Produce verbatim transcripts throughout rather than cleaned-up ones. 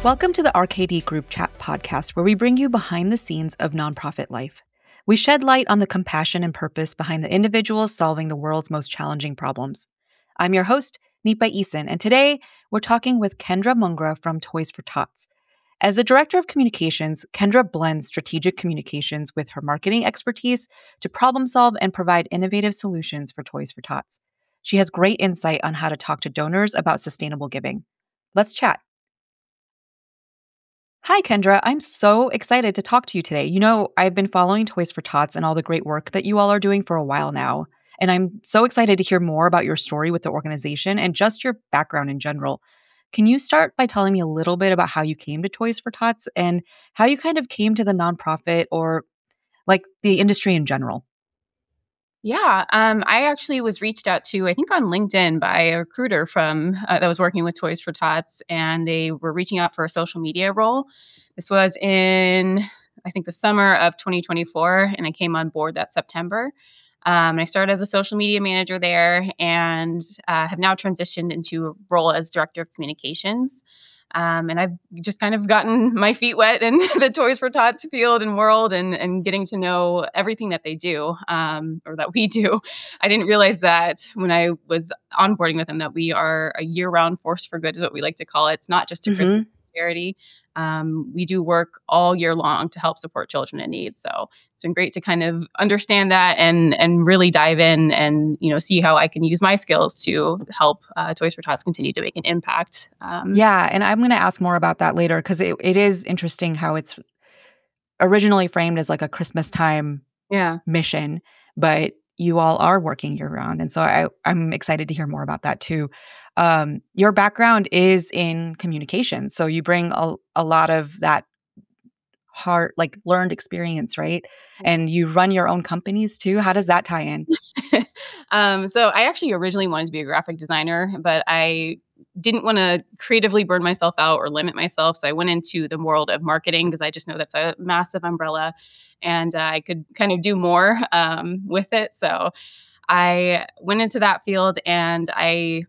Welcome to the R K D Group Chat podcast, where we bring you behind the scenes of nonprofit life. We shed light on the compassion and purpose behind the individuals solving the world's most challenging problems. I'm your host, Nipa Eason, and today we're talking with Kendra Mungra from Toys for Tots. As the Director of Communications, Kendra blends strategic communications with her marketing expertise to problem solve and provide innovative solutions for Toys for Tots. She has great insight on how to talk to donors about sustainable giving. Let's chat. Hi, Kendra. I'm so excited to talk to you today. You know, I've been following Toys for Tots and all the great work that you all are doing for a while now. And I'm so excited to hear more about your story with the organization and just your background in general. Can you start by telling me a little bit about how you came to Toys for Tots and how you kind of came to the nonprofit or like the industry in general? Yeah, um, I actually was reached out to, I think on LinkedIn by a recruiter from uh, that was working with Toys for Tots, and they were reaching out for a social media role. This was in, I think, the summer of twenty twenty-four, and I came on board that September. Um, I started as a social media manager there and uh, have now transitioned into a role as director of communications. Um, and I've just kind of gotten my feet wet in the Toys for Tots field and world and, and getting to know everything that they do um, or that we do. I didn't realize that when I was onboarding with them that we are a year-round force for good is what we like to call it. It's not just a Mm-hmm. Christmas charity. Um, we do work all year long to help support children in need. So it's been great to kind of understand that and and really dive in and, you know, see how I can use my skills to help uh, Toys for Tots continue to make an impact. Um, yeah, and I'm going to ask more about that later because it, it is interesting how it's originally framed as like a Christmas time yeah. mission, but you all are working year round. And so I, I'm excited to hear more about that too. Um, your background is in communication. So you bring a, a lot of that hard, like learned experience, right? And you run your own companies too. How does that tie in? um, so I actually originally wanted to be a graphic designer, but I didn't want to creatively burn myself out or limit myself. So I went into the world of marketing because I just know that's a massive umbrella and uh, I could kind of do more um, with it. So I went into that field and I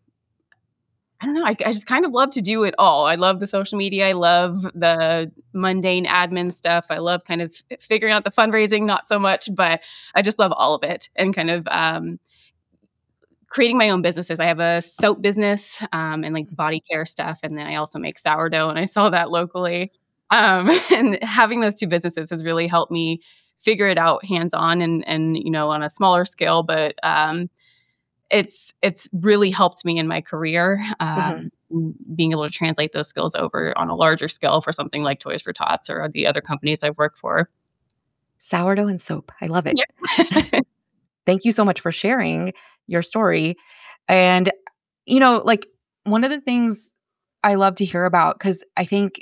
I don't know. I, I just kind of love to do it all. I love the social media. I love the mundane admin stuff. I love kind of figuring out the fundraising, not so much, but I just love all of it and kind of um, creating my own businesses. I have a soap business um, and like body care stuff. And then I also make sourdough and I sell that locally. Um, and having those two businesses has really helped me figure it out hands-on and, and, you know, on a smaller scale, but um, it's it's really helped me in my career, um, mm-hmm. being able to translate those skills over on a larger scale for something like Toys for Tots or the other companies I've worked for. Sourdough and soap. I love it. Yep. Thank you so much for sharing your story. And, you know, like one of the things I love to hear about, because I think,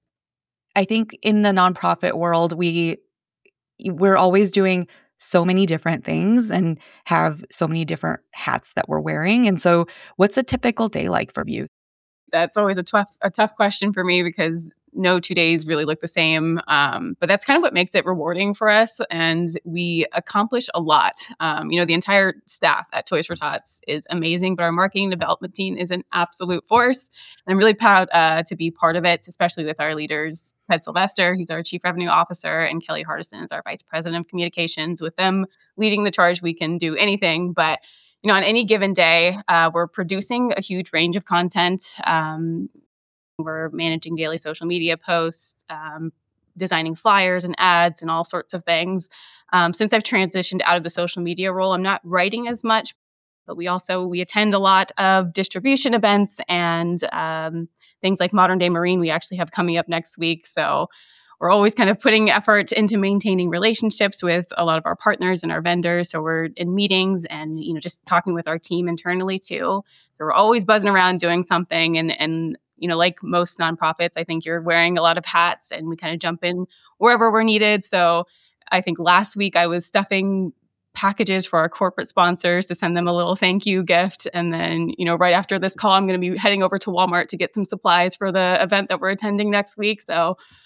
I think in the nonprofit world, we, we're always doing so many different things and have so many different hats that we're wearing. And so what's a typical day like for you? That's always a tough, a tough question for me because no two days really look the same. Um, but that's kind of what makes it rewarding for us. And we accomplish a lot. Um, you know, the entire staff at Toys for Tots is amazing, but our marketing development team is an absolute force. And I'm really proud uh, to be part of it, especially with our leaders, Ted Sylvester, he's our Chief Revenue Officer, and Kelly Hardison is our Vice President of Communications. With them leading the charge, we can do anything. But you know, on any given day, uh, we're producing a huge range of content. Um, we're managing daily social media posts, um, designing flyers and ads and all sorts of things. Um, since I've transitioned out of the social media role, I'm not writing as much, but we also, we attend a lot of distribution events and um, things like Modern Day Marine we actually have coming up next week. So we're always kind of putting effort into maintaining relationships with a lot of our partners and our vendors. So we're in meetings and, you know, just talking with our team internally too. So we're always buzzing around doing something. And, and, you know, like most nonprofits, I think you're wearing a lot of hats and we kind of jump in wherever we're needed. So I think last week I was stuffing packages for our corporate sponsors to send them a little thank you gift. And then, you know, right after this call, I'm going to be heading over to Walmart to get some supplies for the event that we're attending next week. So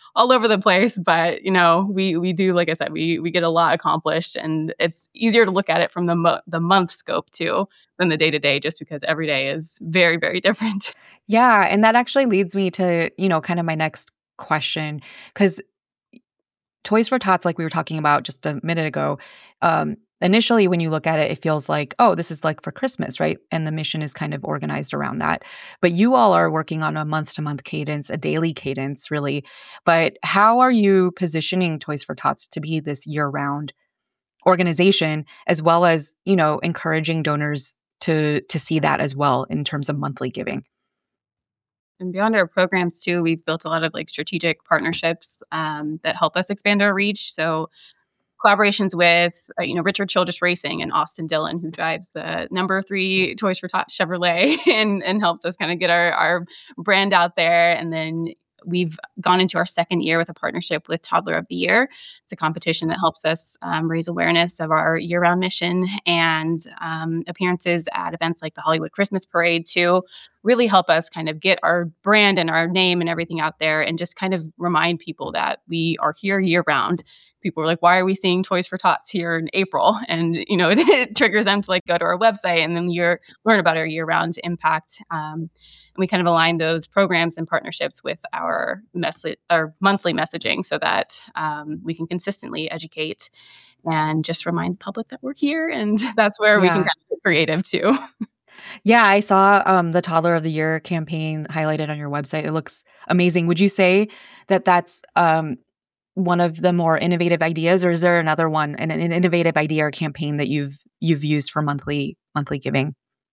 all over the place, but you know, we we do, like I said, we we get a lot accomplished, and it's easier to look at it from the mo- the month scope too than the day to day, just because every day is very very different. Yeah, and that actually leads me to, you know, kind of my next question, because Toys for Tots, like we were talking about just a minute ago, um, initially when you look at it, it feels like, oh, this is like for Christmas, right? And the mission is kind of organized around that. But you all are working on a month to month cadence, a daily cadence, really. But how are you positioning Toys for Tots to be this year round organization, as well as, you know, encouraging donors to to see that as well in terms of monthly giving? And beyond our programs too, we've built a lot of like strategic partnerships um, that help us expand our reach. So collaborations with uh, you know Richard Childress Racing and Austin Dillon, who drives the number three Toys for Tots Chevrolet, and and helps us kind of get our our brand out there. And then we've gone into our second year with a partnership with Toddler of the Year. It's a competition that helps us um, raise awareness of our year-round mission, and um, appearances at events like the Hollywood Christmas Parade to really help us kind of get our brand and our name and everything out there, and just kind of remind people that we are here year-round. People were like, why are we seeing Toys for Tots here in April? And, you know, it, it triggers them to like go to our website and then you learn about our year-round impact. Um, and we kind of align those programs and partnerships with our, mes- our monthly messaging so that um, we can consistently educate and just remind the public that we're here. And that's where we can Yeah. kind of get creative too. Yeah, I saw um, the Toddler of the Year campaign highlighted on your website. It looks amazing. Would you say that that's um, one of the more innovative ideas, or is there another one, an, an innovative idea or campaign that you've you've used for monthly monthly giving?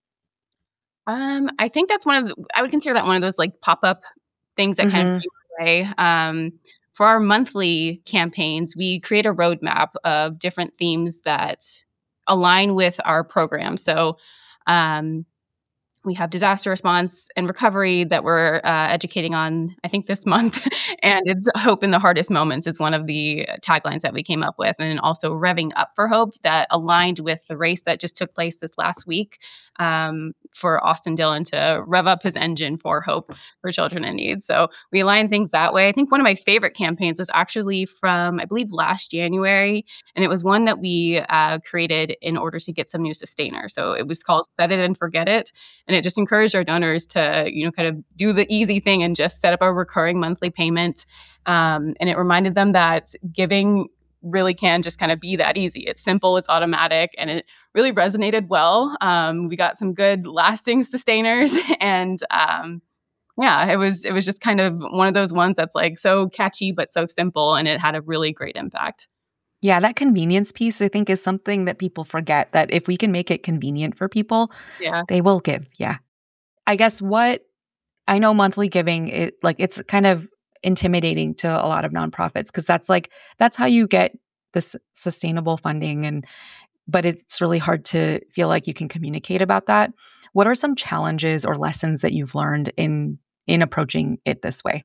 Um, I think that's one of the, I would consider that one of those like pop-up things that kind of Hmm. came our way. Um, for our monthly campaigns, we create a roadmap of different themes that align with our program. So um, we have disaster response and recovery that we're uh, educating on, I think, this month. And it's hope in the hardest moments is one of the taglines that we came up with. And also revving up for hope that aligned with the race that just took place this last week um, for Austin Dillon to rev up his engine for hope for children in need. So we align things that way. I think one of my favorite campaigns was actually from, I believe, last January. And it was one that we uh, created in order to get some new sustainers. So it was called Set It and Forget It. And it just encouraged our donors to, you know, kind of do the easy thing and just set up a recurring monthly payment. Um, and it reminded them that giving really can just kind of be that easy. It's simple, it's automatic, and it really resonated well. Um, we got some good lasting sustainers, and um, yeah, it was it was just kind of one of those ones that's like so catchy but so simple, and it had a really great impact. Yeah, that convenience piece, I think, is something that people forget, that if we can make it convenient for people, Yeah. they will give. Yeah. I guess what I know monthly giving, it like it's kind of intimidating to a lot of nonprofits, because that's like that's how you get this sustainable funding, and but it's really hard to feel like you can communicate about that. What are some challenges or lessons that you've learned in in approaching it this way?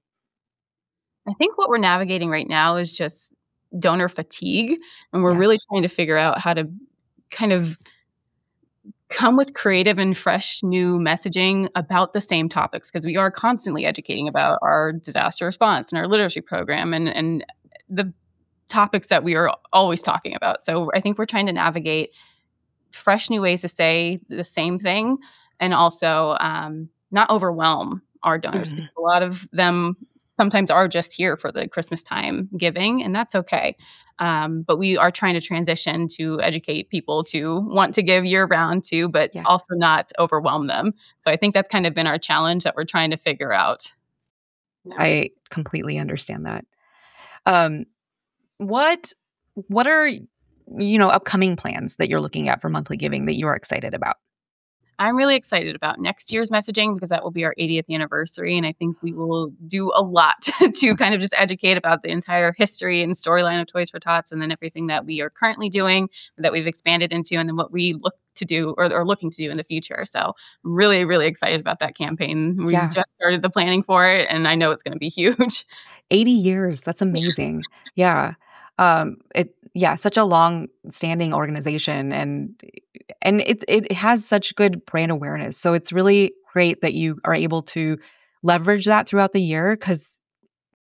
I think what we're navigating right now is just donor fatigue, and we're Yeah. really trying to figure out how to kind of come with creative and fresh new messaging about the same topics, because we are constantly educating about our disaster response and our literacy program and and the topics that we are always talking about. So I think we're trying to navigate fresh new ways to say the same thing, and also um, not overwhelm our donors, Mhm. because a lot of them sometimes are just here for the Christmas time giving, and that's okay. Um, but we are trying to transition to educate people to want to give year round too, but Yeah. also not overwhelm them. So I think that's kind of been our challenge that we're trying to figure out. Yeah. I completely understand that. Um, what what are you know upcoming plans that you're looking at for monthly giving that you are excited about? I'm really excited about next year's messaging because that will be our eightieth anniversary. And I think we will do a lot to kind of just educate about the entire history and storyline of Toys for Tots, and then everything that we are currently doing, that we've expanded into, and then what we look to do or are looking to do in the future. So I'm really, really excited about that campaign. We Yeah. just started the planning for it, and I know it's going to be huge. eighty years, that's amazing. Yeah. Um, it yeah, such a long-standing organization, and and it it has such good brand awareness. So it's really great that you are able to leverage that throughout the year, because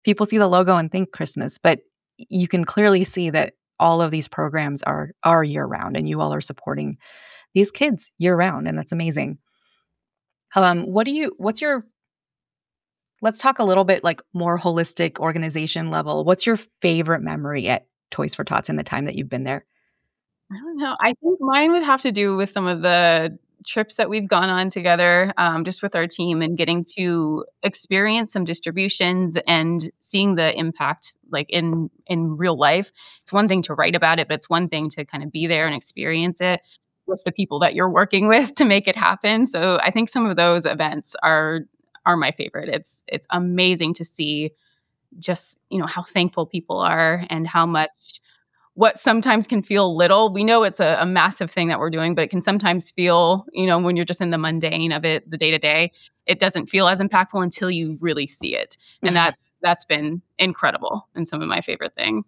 people see the logo and think Christmas, but you can clearly see that all of these programs are are year round, and you all are supporting these kids year round, and that's amazing. Um, what do you? What's your? Let's talk a little bit like more holistic organization level. What's your favorite memory at Toys for Tots in the time that you've been there? I don't know. I think mine would have to do with some of the trips that we've gone on together, um, just with our team, and getting to experience some distributions and seeing the impact like in in real life. It's one thing to write about it, but it's one thing to kind of be there and experience it with the people that you're working with to make it happen. So I think some of those events are are my favorite. It's it's amazing to see just, you know, how thankful people are and how much what sometimes can feel little. We know it's a, a massive thing that we're doing, but it can sometimes feel, you know, when you're just in the mundane of it, the day to day, it doesn't feel as impactful until you really see it. And that's that's been incredible and some of my favorite thing.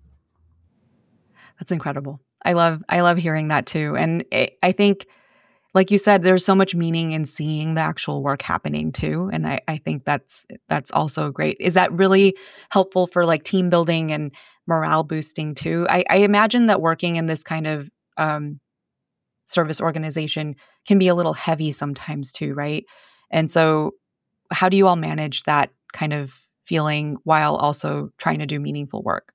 That's incredible. I love I love hearing that too. And it, I think, like you said, there's so much meaning in seeing the actual work happening too. And I, I think that's that's also great. Is that really helpful for like team building and morale boosting too? I, I imagine that working in this kind of um, service organization can be a little heavy sometimes too, right? And so how do you all manage that kind of feeling while also trying to do meaningful work?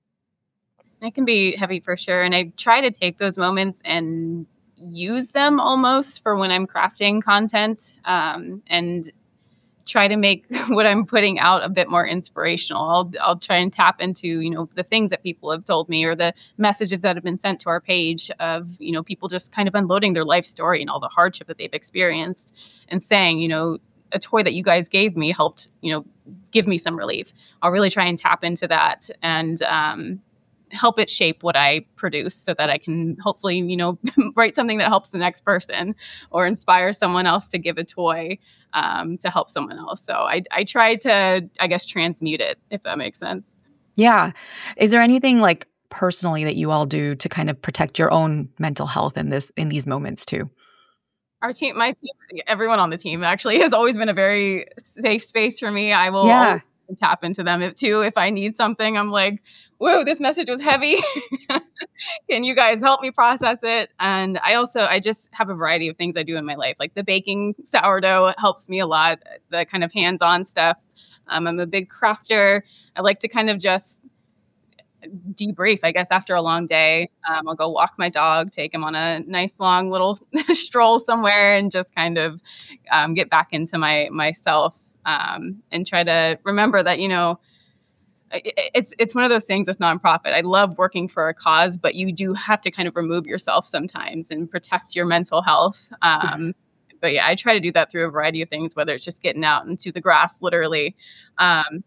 It can be heavy for sure. And I try to take those moments and use them almost for when I'm crafting content, um, and try to make what I'm putting out a bit more inspirational. I'll I'll try and tap into, you know, the things that people have told me or the messages that have been sent to our page of, you know, people just kind of unloading their life story and all the hardship that they've experienced and saying, you know, a toy that you guys gave me helped, you know, give me some relief. I'll really try and tap into that and um help it shape what I produce so that I can hopefully, you know, write something that helps the next person or inspire someone else to give a toy um, to help someone else. So I, I try to, I guess, transmute it, if that makes sense. Yeah. Is there anything like personally that you all do to kind of protect your own mental health in this in these moments too? Our team, my team, everyone on the team actually has always been a very safe space for me. I will Yeah. always tap into them if, too. If I need something, I'm like, whoa, this message was heavy. Can you guys help me process it? And I also, I just have a variety of things I do in my life. Like the baking sourdough helps me a lot, the kind of hands-on stuff. Um, I'm a big crafter. I like to kind of just debrief, I guess, after a long day. Um, I'll go walk my dog, take him on a nice long little stroll somewhere and just kind of um, get back into my myself. Um, and try to remember that, you know, it's it's one of those things with nonprofit. I love working for a cause, but you do have to kind of remove yourself sometimes and protect your mental health. Um, but yeah, I try to do that through a variety of things, whether it's just getting out into the grass, literally. Um,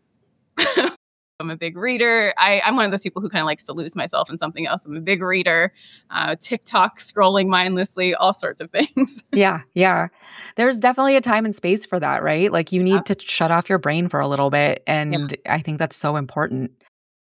I'm a big reader. I, I'm one of those people who kind of likes to lose myself in something else. I'm a big reader, uh, TikTok, scrolling mindlessly, all sorts of things. Yeah, yeah. There's definitely a time and space for that, right? Like you need yeah. to shut off your brain for a little bit. And yeah. I think that's so important.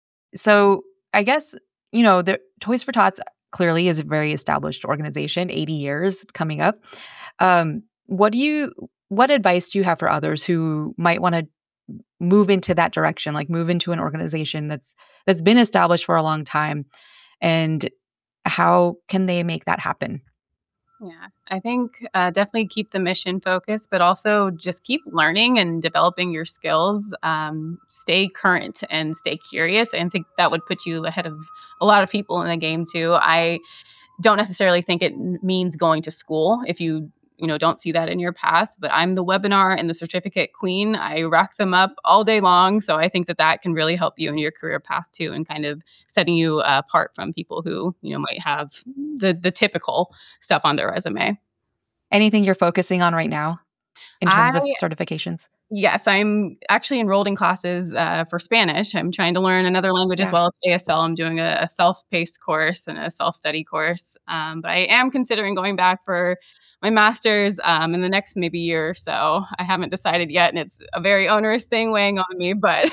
So I guess, you know, the Toys for Tots clearly is a very established organization, eighty years coming up. Um, what do you, what advice do you have for others who might want to move into that direction, like move into an organization that's that's been established for a long time, and how can they make that happen? Yeah, I think uh, definitely keep the mission focused, but also just keep learning and developing your skills. Um, stay current and stay curious. And I think that would put you ahead of a lot of people in the game too. I don't necessarily think it means going to school if you you know, don't see that in your path, but I'm the webinar and the certificate queen. I rack them up all day long. So I think that that can really help you in your career path too, and kind of setting you uh, apart from people who, you know, might have the the typical stuff on their resume. Anything you're focusing on right now in terms I, of certifications? Yes, I'm actually enrolled in classes uh, for Spanish. I'm trying to learn another language yeah. as well as A S L. I'm doing a, a self-paced course and a self-study course. Um, but I am considering going back for my master's um, in the next maybe year or so. I haven't decided yet, and it's a very onerous thing weighing on me. But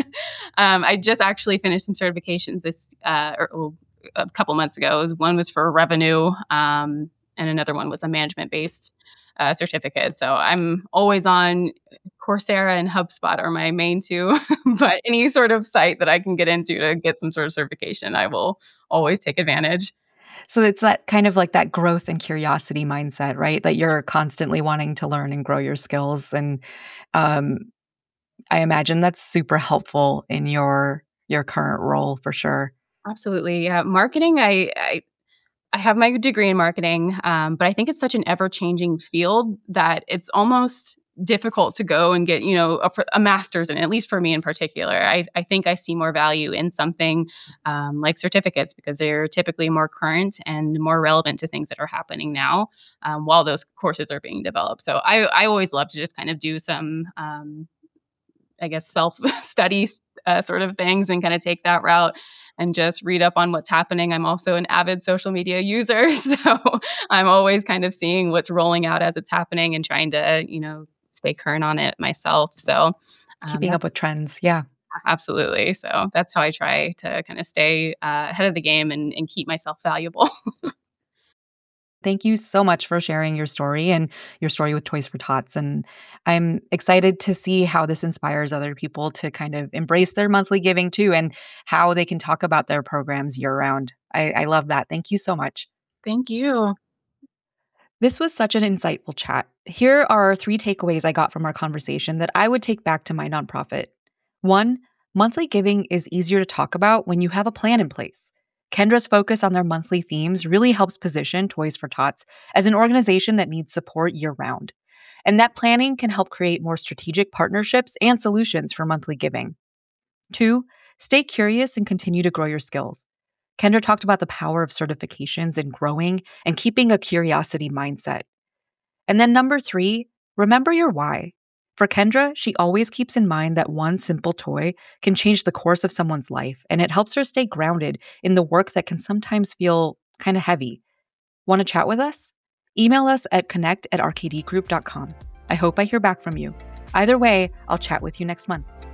um, I just actually finished some certifications this uh, or, a couple months ago. One was for revenue, um, and another one was a management-based uh, certificate. So I'm always on. Coursera and HubSpot are my main two, but any sort of site that I can get into to get some sort of certification, I will always take advantage. So it's that kind of like that growth and curiosity mindset, right? That you're constantly wanting to learn and grow your skills. And um, I imagine that's super helpful in your your current role for sure. Absolutely. Yeah. Marketing, I, I I have my degree in marketing, um, but I think it's such an ever-changing field that it's almost difficult to go and get, you know, a, a master's in it, at least for me in particular. I, I think I see more value in something um, like certificates because they're typically more current and more relevant to things that are happening now um, while those courses are being developed. So I, I always love to just kind of do some, um, I guess, self-study uh, sort of things and kind of take that route and just read up on what's happening. I'm also an avid social media user, so I'm always kind of seeing what's rolling out as it's happening and trying to, you know, stay current on it myself. So um, keeping up with trends. Yeah. Absolutely. So that's how I try to kind of stay uh, ahead of the game and, and keep myself valuable. Thank you so much for sharing your story and your story with Toys for Tots. And I'm excited to see how this inspires other people to kind of embrace their monthly giving too, and how they can talk about their programs year round. I, I love that. Thank you so much. Thank you. This was such an insightful chat. Here are three takeaways I got from our conversation that I would take back to my nonprofit. One, monthly giving is easier to talk about when you have a plan in place. Kendra's focus on their monthly themes really helps position Toys for Tots as an organization that needs support year-round. And that planning can help create more strategic partnerships and solutions for monthly giving. Two, stay curious and continue to grow your skills. Kendra talked about the power of certifications and growing and keeping a curiosity mindset. And then number three, remember your why. For Kendra, she always keeps in mind that one simple toy can change the course of someone's life, and it helps her stay grounded in the work that can sometimes feel kind of heavy. Want to chat with us? Email us at connect at r k d group dot com. I hope I hear back from you. Either way, I'll chat with you next month.